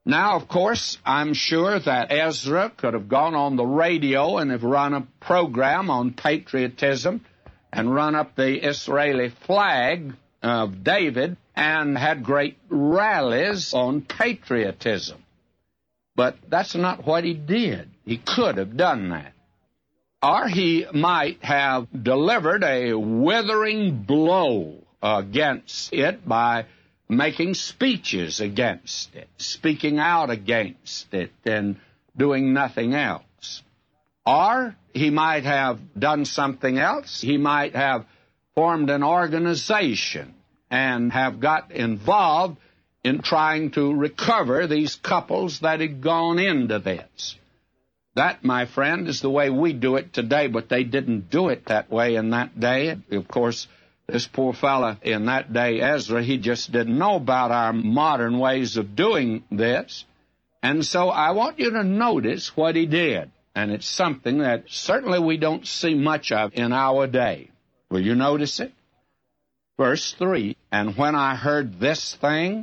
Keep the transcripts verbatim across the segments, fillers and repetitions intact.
Now, of course, I'm sure that Ezra could have gone on the radio and have run a program on patriotism and run up the Israeli flag of David and had great rallies on patriotism. But that's not what he did. He could have done that. Or he might have delivered a withering blow against it by making speeches against it, speaking out against it, and doing nothing else. Or he might have done something else. He might have formed an organization and have got involved in trying to recover these couples that had gone into this. That, my friend, is the way we do it today, but they didn't do it that way in that day. Of course, this poor fella in that day, Ezra, he just didn't know about our modern ways of doing this. And so I want you to notice what he did. And it's something that certainly we don't see much of in our day. Will you notice it? Verse three, and when I heard this thing,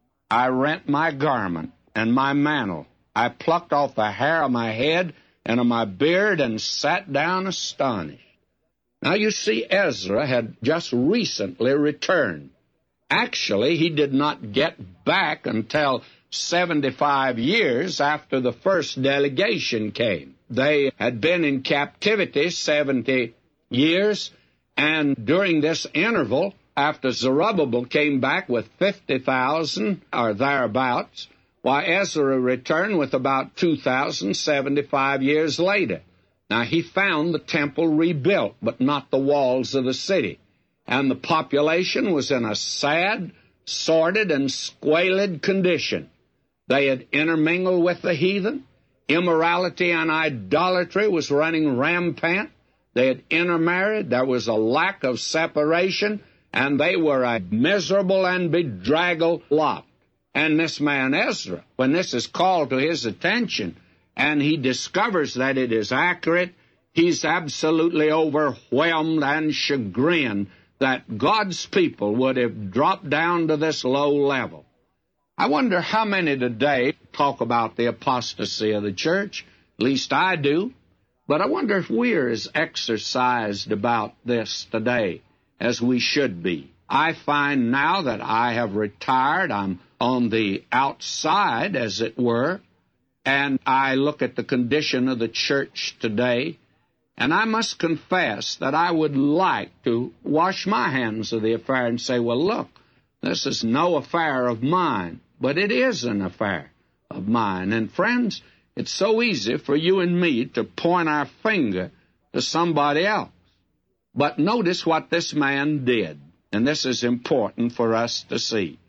I rent my garment and my mantle. I plucked off the hair of my head and of my beard and sat down astonished. Now, you see, Ezra had just recently returned. Actually, he did not get back until seventy-five years after the first delegation came. They had been in captivity seventy years, and during this interval, after Zerubbabel came back with fifty thousand or thereabouts, why Ezra returned with about two thousand seventy-five years later. Now, he found the temple rebuilt, but not the walls of the city. And the population was in a sad, sordid, and squalid condition. They had intermingled with the heathen. Immorality and idolatry was running rampant. They had intermarried. There was a lack of separation, and they were a miserable and bedraggled lot. And this man Ezra, when this is called to his attention, and he discovers that it is accurate, he's absolutely overwhelmed and chagrined that God's people would have dropped down to this low level. I wonder how many today talk about the apostasy of the church. At least I do. But I wonder if we're as exercised about this today as we should be. I find now that I have retired, I'm on the outside, as it were, and I look at the condition of the church today, and I must confess that I would like to wash my hands of the affair and say, well, look, this is no affair of mine, but it is an affair of mine. And friends, it's so easy for you and me to point our finger to somebody else. But notice what this man did, and this is important for us to see.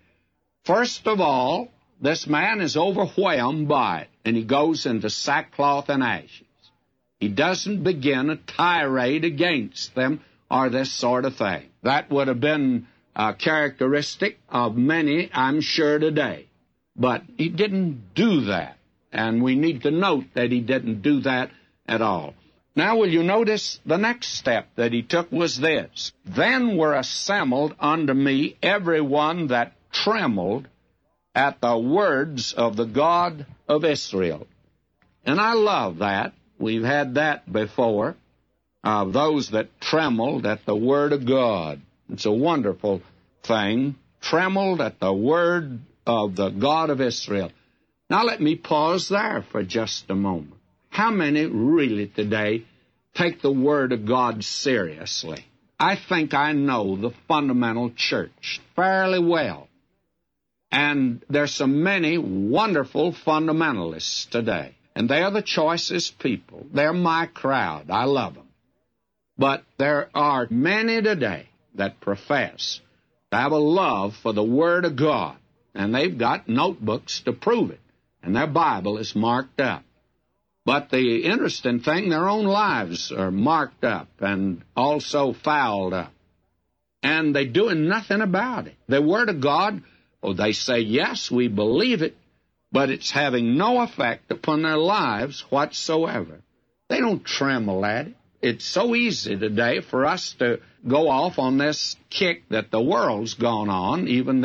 First of all, this man is overwhelmed by it, and he goes into sackcloth and ashes. He doesn't begin a tirade against them or this sort of thing. That would have been a characteristic of many, I'm sure, today. But he didn't do that, and we need to note that he didn't do that at all. Now, will you notice the next step that he took was this. Then were assembled unto me every one that trembled at the words of the God of Israel. And I love that. We've had that before, of those that trembled at the word of God. It's a wonderful thing, trembled at the word of the God of Israel. Now let me pause there for just a moment. How many really today take the word of God seriously? I think I know the fundamental church fairly well. And there's so many wonderful fundamentalists today. And they're the choicest people. They're my crowd. I love them. But there are many today that profess to have a love for the Word of God. And they've got notebooks to prove it. And their Bible is marked up. But the interesting thing, their own lives are marked up and also fouled up. And they're doing nothing about it. The Word of God, oh, they say, yes, we believe it, but it's having no effect upon their lives whatsoever. They don't tremble at it. It's so easy today for us to go off on this kick that the world's gone on, even the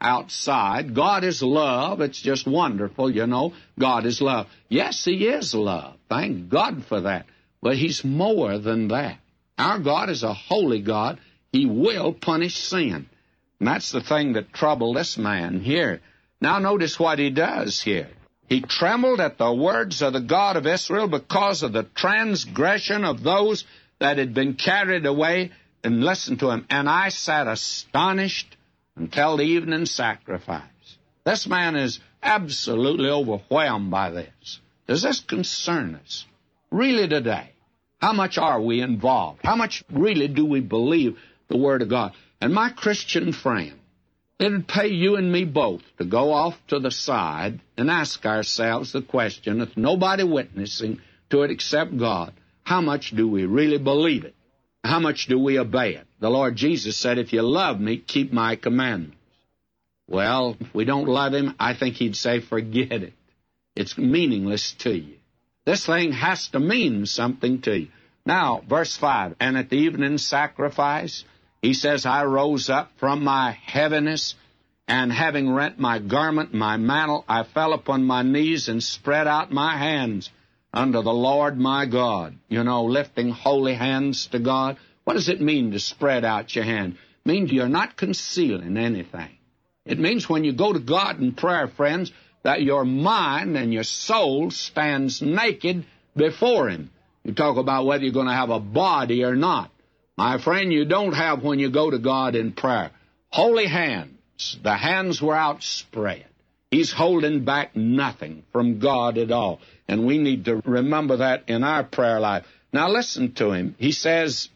outside. God is love. It's just wonderful, you know. God is love. Yes, He is love. Thank God for that. But He's more than that. Our God is a holy God. He will punish sin. And that's the thing that troubled this man here. Now notice what he does here. He trembled at the words of the God of Israel because of the transgression of those that had been carried away. And listen to him. And I sat astonished until the evening sacrifice. This man is absolutely overwhelmed by this. Does this concern us? Really today? How much are we involved? How much really do we believe the Word of God? And my Christian friend, it would pay you and me both to go off to the side and ask ourselves the question, with nobody witnessing to it except God, how much do we really believe it? How much do we obey it? The Lord Jesus said, if you love me, keep my commandments. Well, if we don't love Him, I think He'd say, forget it. It's meaningless to you. This thing has to mean something to you. Now, verse five, and at the evening sacrifice, He says, I rose up from my heaviness, and having rent my garment, my mantle, I fell upon my knees and spread out my hands unto the Lord my God. You know, lifting holy hands to God. What does it mean to spread out your hand? It means you're not concealing anything. It means when you go to God in prayer, friends, that your mind and your soul stands naked before Him. You talk about whether you're going to have a body or not. My friend, you don't have when you go to God in prayer. Holy hands. The hands were outspread. He's holding back nothing from God at all. And we need to remember that in our prayer life. Now listen to him. He says,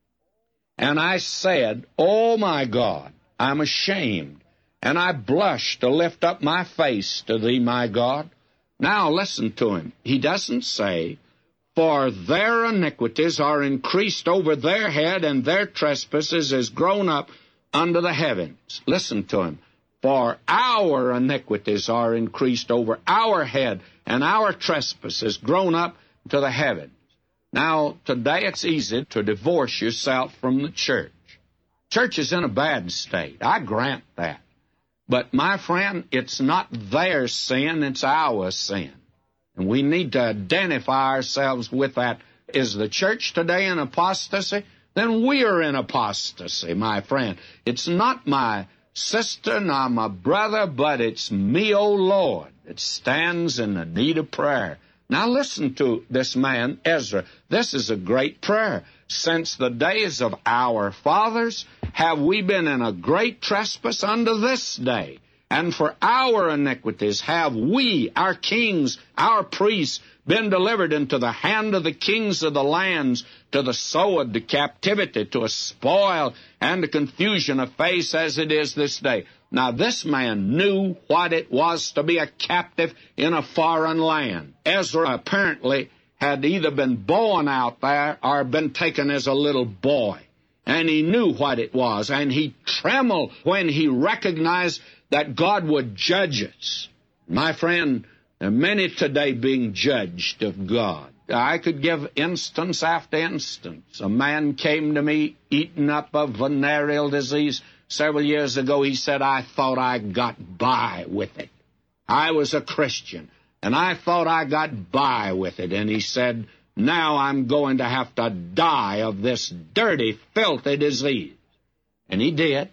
and I said, oh my God, I'm ashamed, and I blush to lift up my face to Thee, my God. Now listen to him. He doesn't say, for their iniquities are increased over their head, and their trespasses is grown up under the heavens. Listen to him. For our iniquities are increased over our head, and our trespasses grown up to the heavens. Now, today it's easy to divorce yourself from the church. Church is in a bad state. I grant that. But, my friend, it's not their sin, it's our sin. And we need to identify ourselves with that. Is the church today in apostasy? Then we are in apostasy, my friend. It's not my sister nor my brother, but it's me, O Lord, that stands in the need of prayer. Now listen to this man, Ezra. This is a great prayer. Since the days of our fathers have we been in a great trespass unto this day. And for our iniquities have we, our kings, our priests, been delivered into the hand of the kings of the lands, to the sword, to captivity, to a spoil, and to confusion of face as it is this day. Now this man knew what it was to be a captive in a foreign land. Ezra apparently had either been born out there or been taken as a little boy. And he knew what it was, and he trembled when he recognized that God would judge us. My friend, there are many today being judged of God. I could give instance after instance. A man came to me eaten up of venereal disease several years ago. He said, I thought I got by with it. I was a Christian, and I thought I got by with it. And he said, now I'm going to have to die of this dirty, filthy disease. And he did.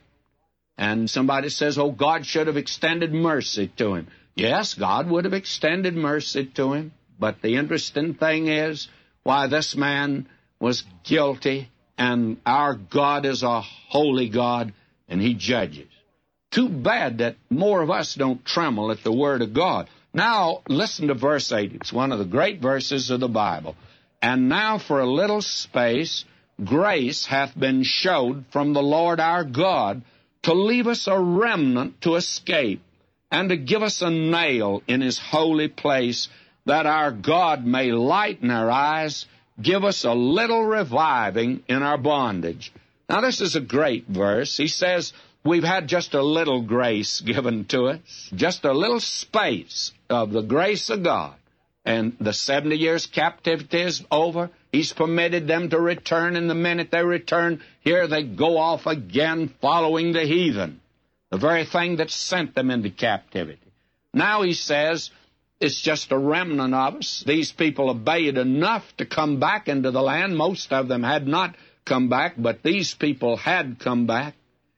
And somebody says, oh, God should have extended mercy to him. Yes, God would have extended mercy to him. But the interesting thing is, why, this man was guilty, and our God is a holy God, and He judges. Too bad that more of us don't tremble at the Word of God. Now, listen to verse eight. It's one of the great verses of the Bible. And now for a little space, grace hath been showed from the Lord our God, to leave us a remnant to escape, and to give us a nail in His holy place, that our God may lighten our eyes, give us a little reviving in our bondage. Now, this is a great verse. He says we've had just a little grace given to us, just a little space of the grace of God. And the seventy years captivity is over. He's permitted them to return, and the minute they return, here they go off again following the heathen. the very thing that sent them into captivity. Now he says, it's just a remnant of us. These people obeyed enough to come back into the land. Most of them had not come back, but these people had come back,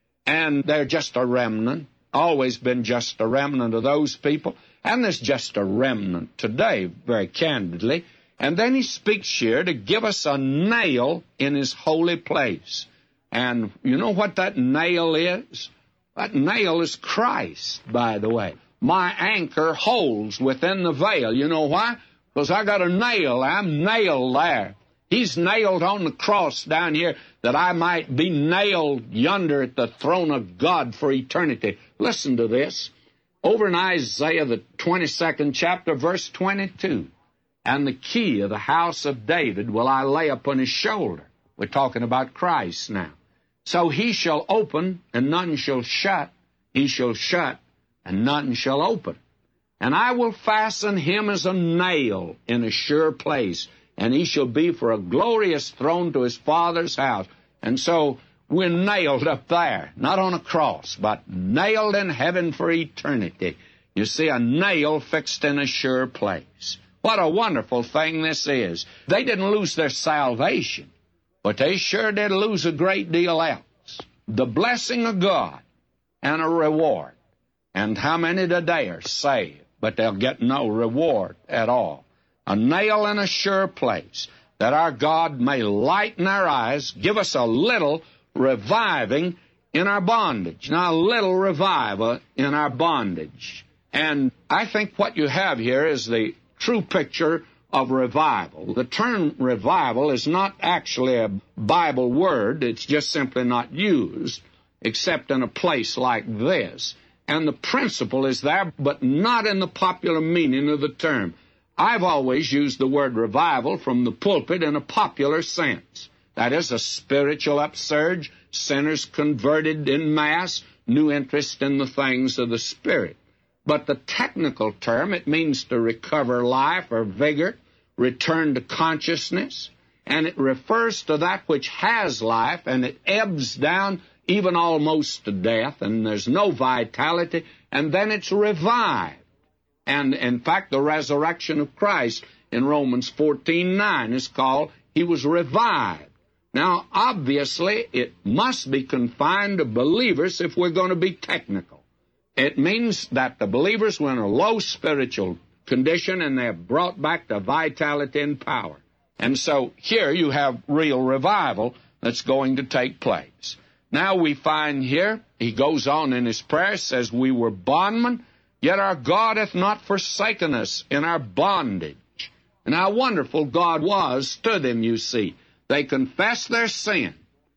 and they're just a remnant, always been just a remnant of those people, and there's just a remnant today, very candidly. And then he speaks here to give us a nail in his holy place. And you know what that nail is? That nail is Christ, by the way. My anchor holds within the veil. You know why? Because I got a nail. I'm nailed there. He's nailed on the cross down here that I might be nailed yonder at the throne of God for eternity. Listen to this. Over in Isaiah, the twenty-second chapter, verse twenty-two. And the key of the house of David will I lay upon his shoulder. We're talking about Christ now. So he shall open, and none shall shut. He shall shut, and none shall open. And I will fasten him as a nail in a sure place, and he shall be for a glorious throne to his father's house. And so we're nailed up there, not on a cross, but nailed in heaven for eternity. You see, a nail fixed in a sure place. What a wonderful thing this is. They didn't lose their salvation, but they sure did lose a great deal else. The blessing of God and a reward. And how many today are saved, but they'll get no reward at all? A nail in a sure place, that our God may lighten our eyes, give us a little reviving in our bondage. Now, a little revival in our bondage. And I think what you have here is the true picture of revival. The term revival is not actually a Bible word. It's just simply not used, except in a place like this. And the principle is there, but not in the popular meaning of the term. I've always used the word revival from the pulpit in a popular sense. That is, a spiritual upsurge, sinners converted en masse, new interest in the things of the Spirit. But the technical term, it means to recover life or vigor, return to consciousness, and it refers to that which has life, and it ebbs down even almost to death, and there's no vitality, and then it's revived. And, in fact, the resurrection of Christ in Romans fourteen nine is called, he was revived. Now, obviously, it must be confined to believers if we're going to be technical. It means that the believers were in a low spiritual condition, and they're brought back to vitality and power. And so here you have real revival that's going to take place. Now we find here, he goes on in his prayer, says, we were bondmen, yet our God hath not forsaken us in our bondage. And how wonderful God was to them, you see. They confessed their sin,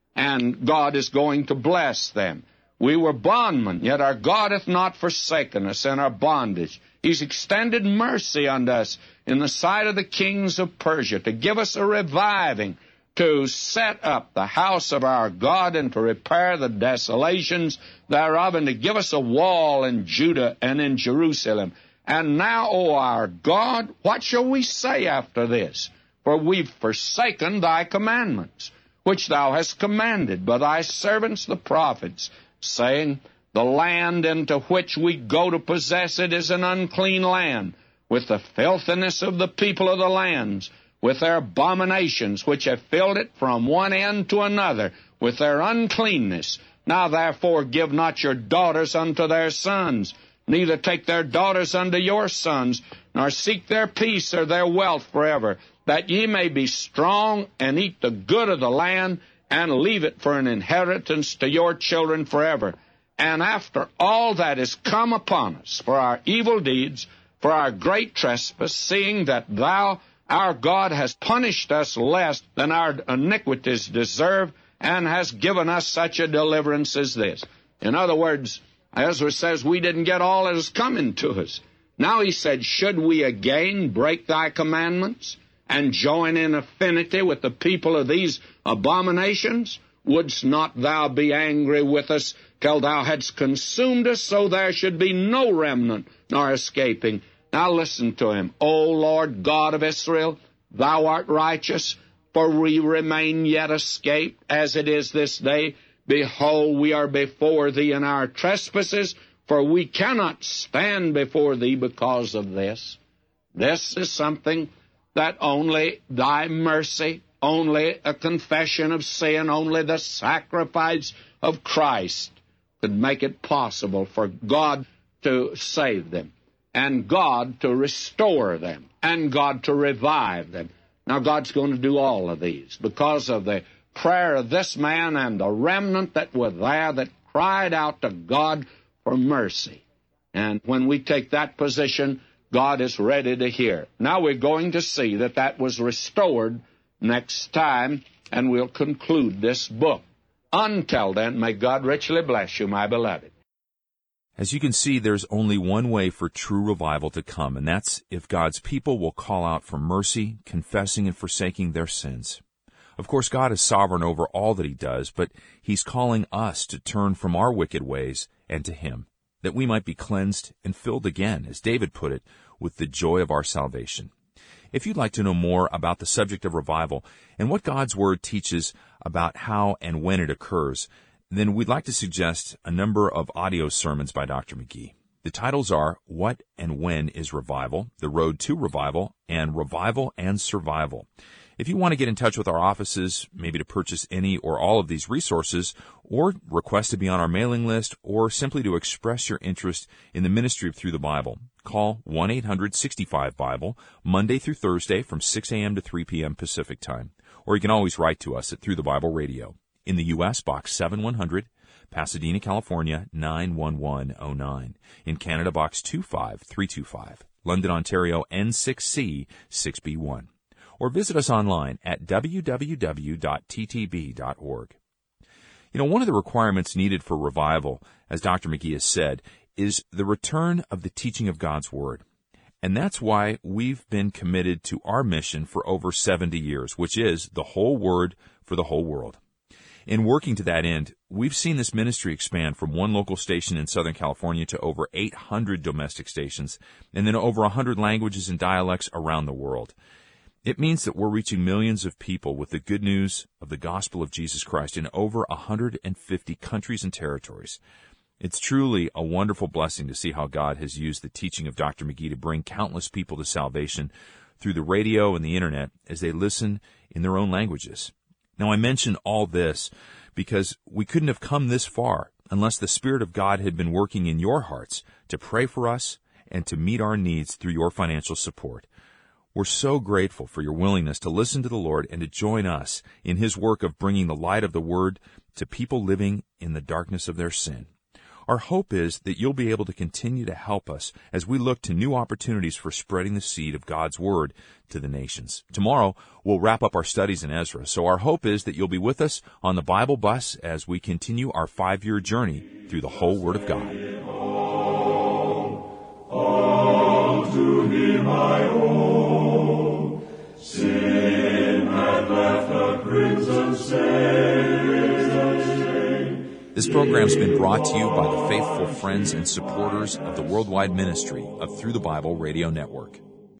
and God is going to bless them. We were bondmen, yet our God hath not forsaken us in our bondage. He's extended mercy unto us in the sight of the kings of Persia, to give us a reviving, to set up the house of our God, and to repair the desolations thereof, and to give us a wall in Judah and in Jerusalem. And now, O our God, what shall we say after this? For we've forsaken thy commandments, which thou hast commanded by thy servants the prophets, saying, the land into which we go to possess it is an unclean land, with the filthiness of the people of the lands, with their abominations, which have filled it from one end to another, with their uncleanness. Now therefore give not your daughters unto their sons, neither take their daughters unto your sons, nor seek their peace or their wealth forever, that ye may be strong and eat the good of the land, and leave it for an inheritance to your children forever. And after all that is come upon us, for our evil deeds, for our great trespass, seeing that thou, our God, hast punished us less than our iniquities deserve, and hast given us such a deliverance as this. In other words, Ezra says we didn't get all that is coming to us. Now he said, should we again break thy commandments and join in affinity with the people of these abominations? Wouldst not thou be angry with us till thou hadst consumed us, so there should be no remnant nor escaping? Now listen to him. O Lord God of Israel, thou art righteous, for we remain yet escaped, as it is this day. Behold, we are before thee in our trespasses, for we cannot stand before thee because of this. This is something that only thy mercy, only a confession of sin, only the sacrifice of Christ could make it possible for God to save them, and God to restore them, and God to revive them. Now, God's going to do all of these because of the prayer of this man and the remnant that were there that cried out to God for mercy. And when we take that position, God is ready to hear. Now we're going to see that that was restored next time, and we'll conclude this book. Until then, may God richly bless you, my beloved. As you can see, there's only one way for true revival to come, and that's if God's people will call out for mercy, confessing and forsaking their sins. Of course, God is sovereign over all that He does, but He's calling us to turn from our wicked ways and to Him, that we might be cleansed and filled again, as David put it, with the joy of our salvation. If you'd like to know more about the subject of revival and what God's Word teaches about how and when it occurs, then we'd like to suggest a number of audio sermons by Doctor McGee. The titles are What and When is Revival?, The Road to Revival, and Revival and Survival. If you want to get in touch with our offices, maybe to purchase any or all of these resources, or request to be on our mailing list, or simply to express your interest in the ministry of Through the Bible, call one eight hundred sixty-five Bible, Monday through Thursday from six a.m. to three p.m. Pacific Time. Or you can always write to us at Through the Bible Radio. In the U S, Box seven one hundred, Pasadena, California, nine one one oh nine. In Canada, Box two five three two five. London, Ontario, N six C six B one. Or visit us online at w w w dot t t b dot org. You know, one of the requirements needed for revival, as Doctor McGee has said, is the return of the teaching of God's Word. And that's why we've been committed to our mission for over seventy years, which is the whole Word for the whole world. In working to that end, we've seen this ministry expand from one local station in Southern California to over eight hundred domestic stations, and then over one hundred languages and dialects around the world. It means that we're reaching millions of people with the good news of the gospel of Jesus Christ in over one hundred fifty countries and territories. It's truly a wonderful blessing to see how God has used the teaching of Doctor McGee to bring countless people to salvation through the radio and the internet as they listen in their own languages. Now, I mention all this because we couldn't have come this far unless the Spirit of God had been working in your hearts to pray for us and to meet our needs through your financial support. We're so grateful for your willingness to listen to the Lord and to join us in His work of bringing the light of the Word to people living in the darkness of their sin. Our hope is that you'll be able to continue to help us as we look to new opportunities for spreading the seed of God's Word to the nations. Tomorrow, we'll wrap up our studies in Ezra, so our hope is that you'll be with us on the Bible bus as we continue our five-year journey through the whole Word of God. All to Him I owe. Sin had left a crimson stain. This program's been brought to you by the faithful friends and supporters of the worldwide ministry of Through the Bible Radio Network.